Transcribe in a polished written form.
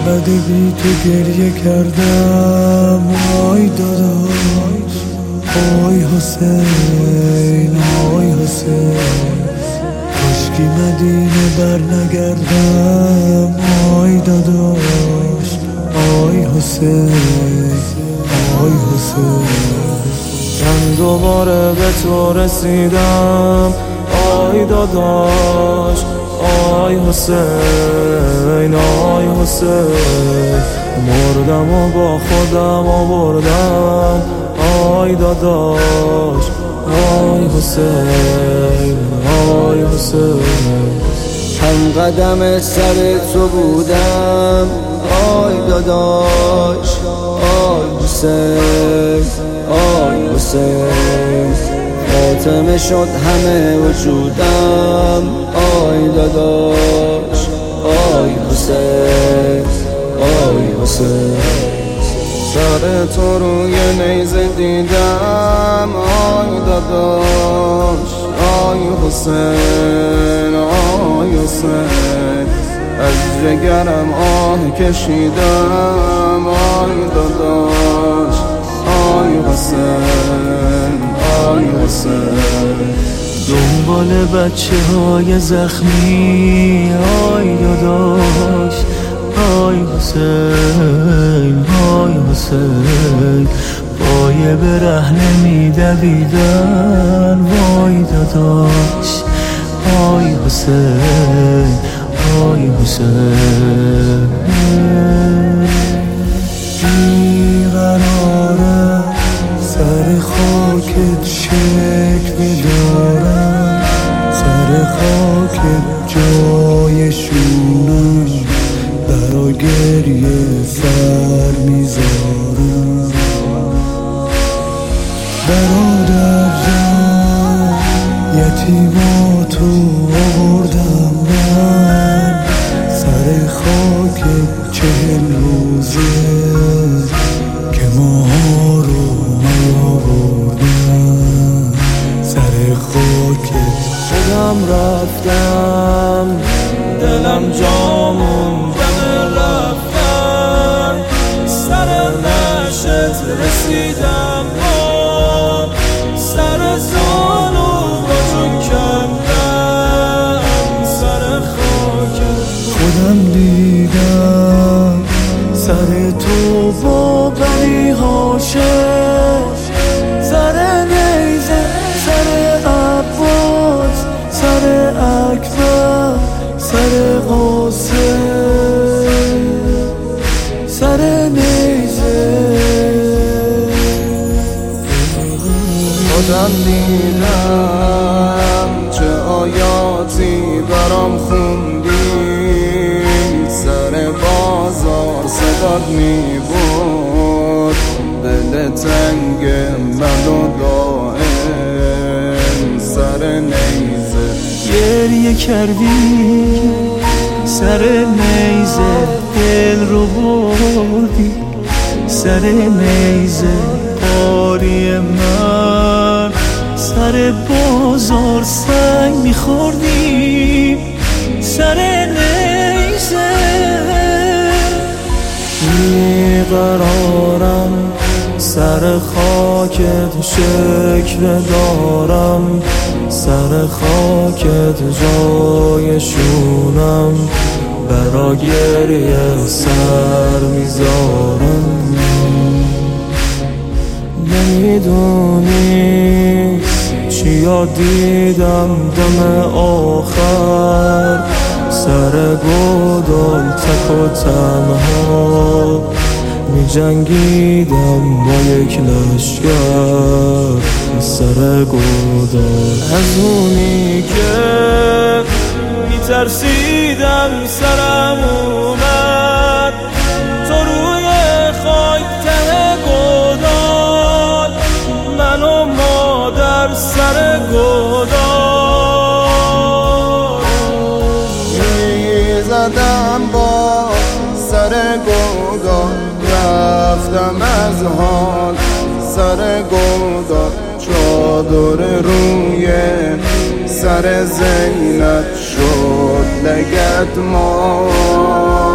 چقدر بی تو گریه کردم آی داداش، آی حسین، آی حسین. کاشکی مدینه بر نگردم آی داداش، آی حسین، آی حسین. من دوباره به تو رسیدم آی داداش، آی حسین، آی حسین. مردم و با خودم آوردم آی داداش، آی حسین، آی حسین. هم قدم سر تو بودم آی داداش، آی حسین، آی حسین. خاتمه شد همه وجودم آی داداش، آی حسین، آی حسین. سر تو روی نیزه دیدم آی داداش، آی حسین، آی حسین. از جگرم آه کشیدم آی داداش، آی حسین، آی حسین. دنبال بچه های زخمی آی داداش، آی حسین، آی حسین. پای برهنه میدویدن وای داداش، آی حسین، آی حسین. بیقرارم سر خاکت شکوه دارم، سر خاکت جایشونم، برا گریه سر میذارم. برادر جان یتیماتو آوردم من، سر خاکت 40 روزه که ماها رو نیاوردم. سر خاکت خودم رفتم، دلم جا موندم رفتم. سر نشت رسیدم سر زانو با جون کندم. سر خاکت خودم دیدم سر تو با بنی هاشم، سر نیزه، سر عباس، سر اکبر، سر قاسم، سر نیزه. خودم دیدم چه آیاتی برام خوندی، سر بازار صدات میبود دل تنگ منو دائم. سر نیزه گریه کردی، سر نیزه دل رو بردی، سر نیزه باری من. سر بازار سنگ میخوردی، سر نیزه. بیقرارم سر خاکت شکوه دارم، سر خاکت جایشونم، برا گریه سر میذارم. نمیدونی چیا دیدم دم آخر، سر گودال تک و تنها می جنگیدم با یک لشگر. سر گودال از اونی که می ترسیدم سرم اومد، تو روی خاک ته گودال، من و مادر سر گودال. می زدم با سر گودال، رفتم از حال سر گودال. چادر روی سر زینت شد لگد ما.